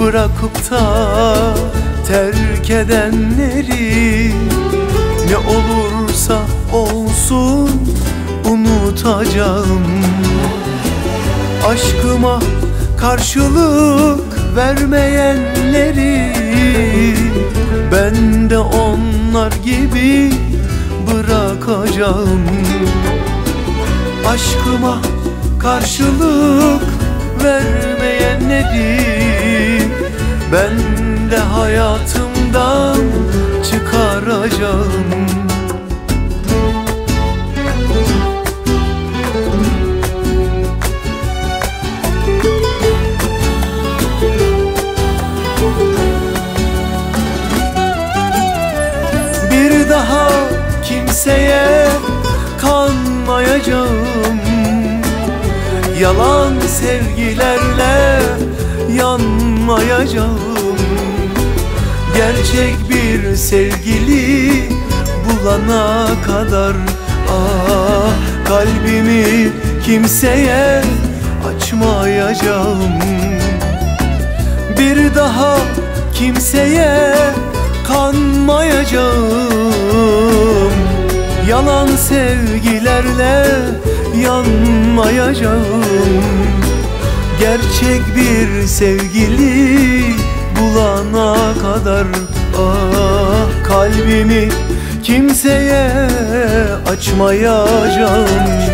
bırakıp da terk edenleri, ne olursa olsun unutacağım. Aşkıma karşılık vermeyenleri ben de onlar gibi bırakacağım. Aşkıma karşılık vermeyenleri ben de hayatımdan çıkaracağım. Bir daha kimseye kanmayacağım. Yalan sevgilerle yanmayacağım. Gerçek bir sevgili bulana kadar kalbimi kimseye açmayacağım. Bir daha kimseye kanmayacağım. Yalan sevgilerle yanmayacağım. Gerçek bir sevgili bulana kadar kalbimi kimseye açmayacağım.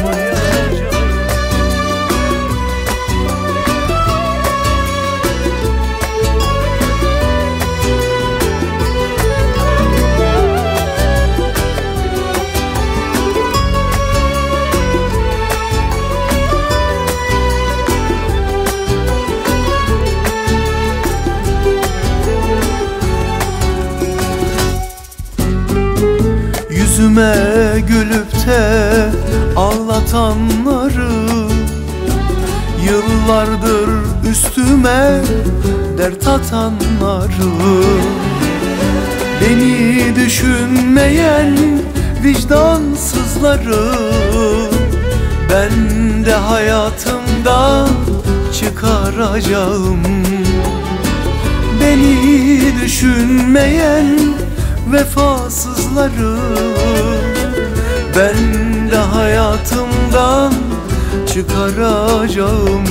Yüzüme gülüp de ağlatanları, yıllardır üstüme dert atanları, beni düşünmeyen vicdansızları ben de hayatımdan çıkaracağım. Beni düşünmeyen vefasızları ben de hayatımdan çıkaracağım.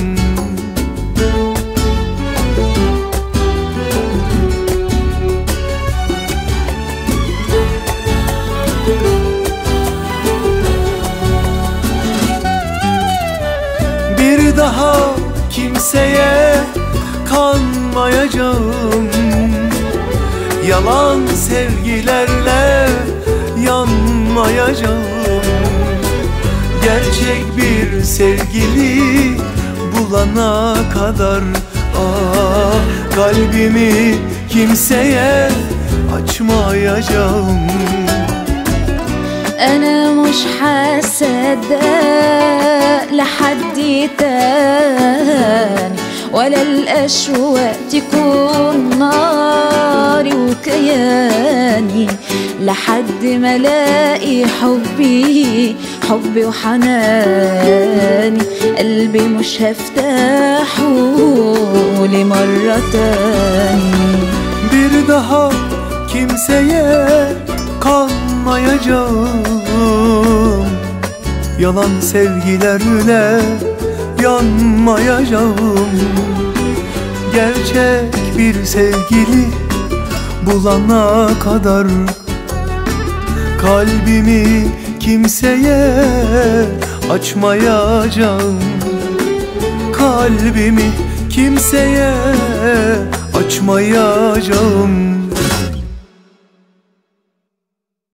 Bir daha kimseye kanmayacağım. Yalan sevgilerle yanmayacağım. Gerçek bir sevgili bulana kadar kalbimi kimseye açmayacağım. أنا مش هصدق لحد تاني ولا الأشواق تكون ناري وكياني لحد ما الاقي حبي وحناني قلبي مش هفتحه لمرة تاني. Bir daha kimseye kanmayacağım. Yalan sevgilerle yanmayacağım. Gerçek bir sevgili bulana kadar kalbimi kimseye açmayacağım. Kalbimi kimseye açmayacağım.